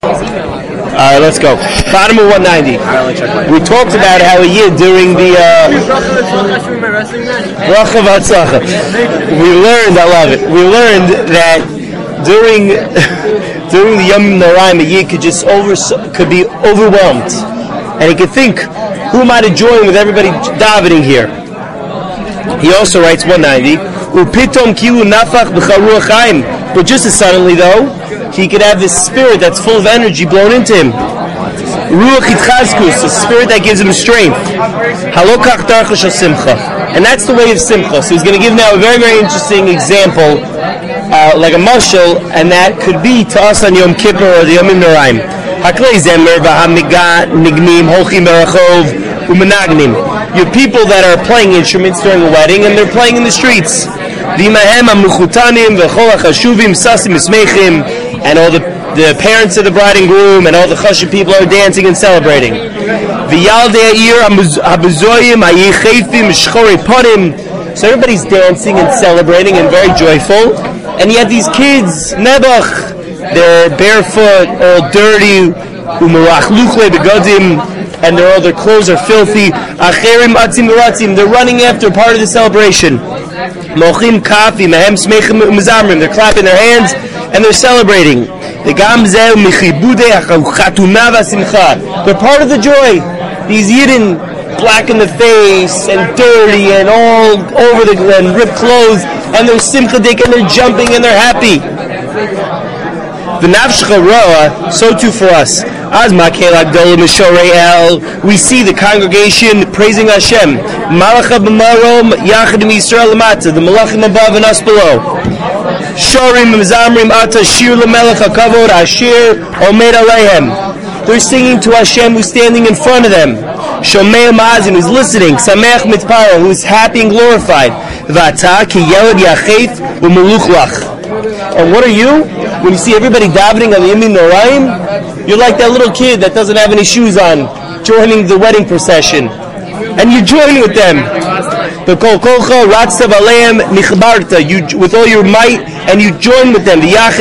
All right, let's go. Bottom of 190. We talked about how a year during the Bracha V'Hatzlacha. We learned, I love it. We learned that during the Yom Noraim, a year could be overwhelmed, and he could think, "Who am I to join with everybody davening here?" He also writes 190. Upitom kiu nafach b'charuach chaim. But just as suddenly, though, he could have this spirit that's full of energy blown into him. Ruach itchazkus, a spirit that gives him strength. Halokach darcha shel simcha. And that's the way of simcha. So he's going to give now a very, very interesting example, like a mashal, and that could be to us on Yom Kippur or the Yom Noraim. Haklei zemer v'hamigat nignim holchim berachov umenagnim. You have people that are playing instruments during a wedding, and they're playing in the streets. V'mahem amuchutanim v'chol hachashuvim sasim ismeichim, and all the parents of the bride and groom and all the chashuv people are dancing and celebrating. V'yaldei ha'ir habuzoyim hayichefim shchorei ponim. So everybody's dancing and celebrating and very joyful, and yet these kids, Nebuch, they're barefoot, all dirty, u'merachluchle begodim, and all their clothes are filthy. Acherim atzim v'ratzim, they're running after part of the celebration. Mochim kafi mehem smechim u'mezamrim, they're clapping their hands and they're celebrating. They're part of the joy. These Yidden, black in the face and dirty and all over the glen, ripped clothes, and they're simchadik and they're jumping and they're happy. So too for us. We see the congregation praising Hashem. The malachim above and us below. They're singing to Hashem who's standing in front of them. Shomei Ma'azim, who's listening. Sameach Mitpara, who's happy and glorified. And what are you? When you see everybody davening on the Yom Noraim, you're like that little kid that doesn't have any shoes on, joining the wedding procession. And you join with them. With all your might, and you join with them.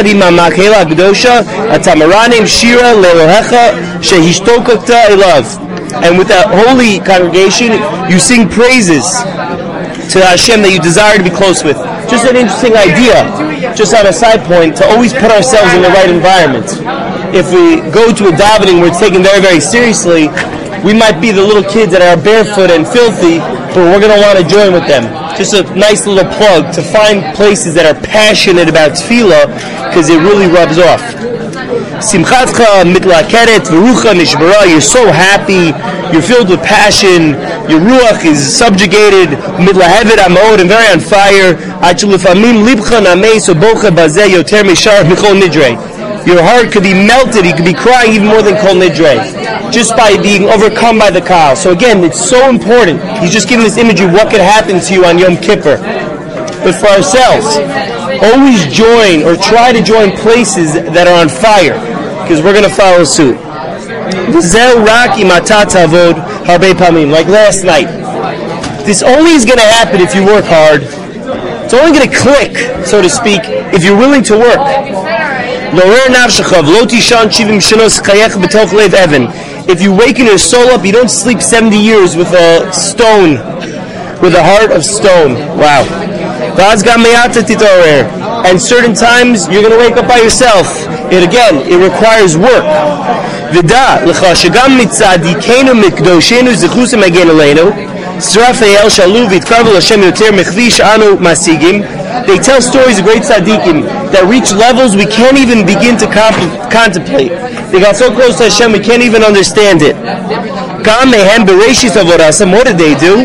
And with that holy congregation, you sing praises to Hashem that you desire to be close with. Just an interesting idea, just on a side point, to always put ourselves in the right environment. If we go to a davening where it's taken very, very seriously, we might be the little kids that are barefoot and filthy, but we're going to want to join with them. Just a nice little plug to find places that are passionate about tefillah, because it really rubs off. Simchatcha mitlakeret v'rucha nishbara. You're so happy. You're filled with passion. Your ruach is subjugated. Mitlahevet amod, and very on fire. Achulufamim libcha namei sobocha bazeh yoter mishar michol nidrei. Your heart could be melted. You could be crying even more than kol nidrei, just by being overcome by the kal. So again, it's so important. He's just giving this imagery of what could happen to you on Yom Kippur. But for ourselves, always join or try to join places that are on fire, because we're going to follow suit. Like last night. This only is going to happen if you work hard. It's only going to click, so to speak, if you're willing to work. If you waken your soul up, you don't sleep 70 years with a stone, with a heart of stone. Wow. And certain times you're going to wake up by yourself. It requires work. They tell stories of great tzaddikim that reach levels we can't even begin to contemplate. They got so close to Hashem we can't even understand it. What did they do?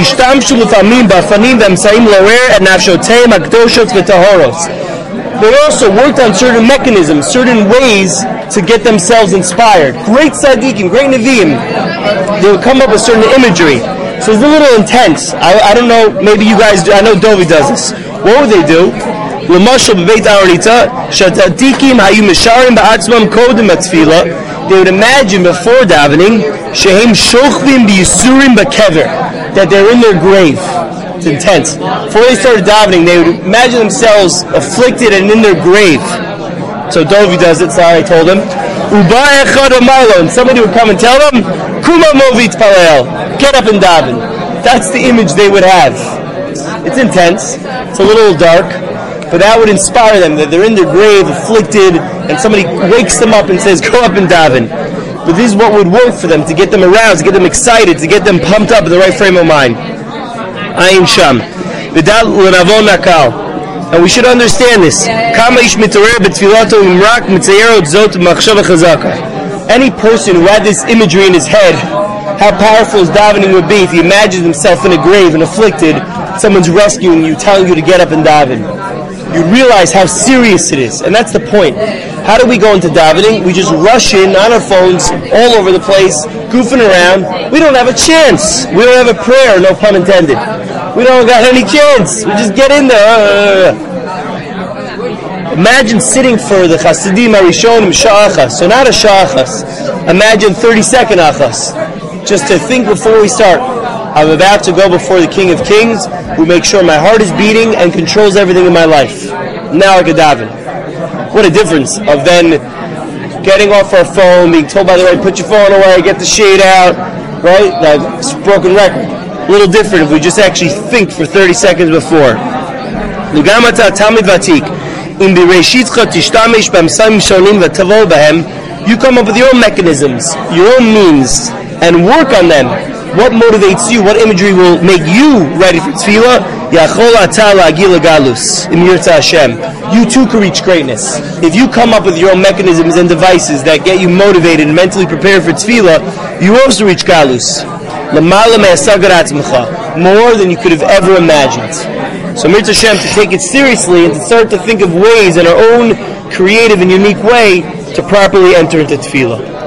They also worked on certain mechanisms, certain ways to get themselves inspired. Great tzaddikim, great neviim, they would come up with certain imagery. So it's a little intense. I don't know, maybe you guys do. I know Dovi does this. What would they do? They would imagine before davening that they're in their grave. It's intense. Before they started davening, they would imagine themselves afflicted and in their grave. So Dovi does it, sorry I told him. And somebody would come and tell them, Kuma movit palel, get up and daven. That's the image they would have. It's intense, it's a little dark, but that would inspire them, that they're in their grave, afflicted, and somebody wakes them up and says, go up and daven. But this is what would work for them, to get them aroused, to get them excited, to get them pumped up in the right frame of mind. Ayin Sham. And we should understand this. Any person who had this imagery in his head, how powerful his davening would be if he imagined himself in a grave and afflicted, someone's rescuing you, telling you to get up and daven. You realize how serious it is, and that's the point. How do we go into davening? We just rush in on our phones, all over the place, goofing around. We don't have a chance. We don't have a prayer, no pun intended. We don't got any chance. We just get in there. Imagine sitting for the Chasidim Arishonim Sha'achas. So not a Sha'achas. Imagine 30-second Achas. Just to think before we start. I'm about to go before the King of Kings, who makes sure my heart is beating and controls everything in my life. Now I can daven. What a difference of then getting off our phone, being told by the right, put your phone away, get the shade out, right? That's a broken record. A little different if we just actually think for 30 seconds before. You come up with your own mechanisms, your own means, and work on them. What motivates you? What imagery will make you ready for tefillah? You too can reach greatness. If you come up with your own mechanisms and devices that get you motivated and mentally prepared for tefillah, you also reach galus. More than you could have ever imagined. So Mirza Hashem, to take it seriously and to start to think of ways in our own creative and unique way to properly enter into tefillah.